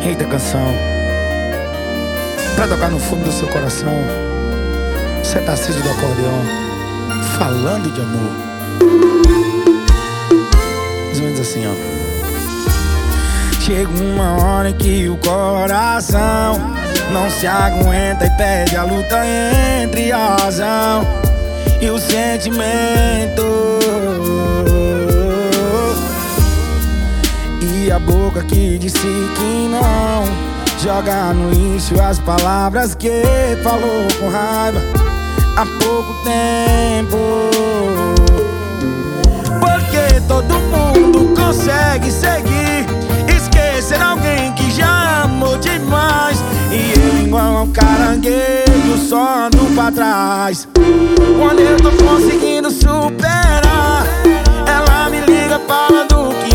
rei da canção, pra tocar no fundo do seu coração. Cê Tarcísio do acordeão, falando de amor. Mais ou menos assim, ó. Chega uma hora em que o coração não se aguenta e pede a luta entre a razão e o sentimento. E a boca que disse que não joga no lixo as palavras que falou com raiva há pouco tempo. Porque todo mundo consegue seguir, esquecer alguém que já amou demais, e eu igual um caranguejo só ando pra trás. Quando eu tô conseguindo superar, ela me liga falando que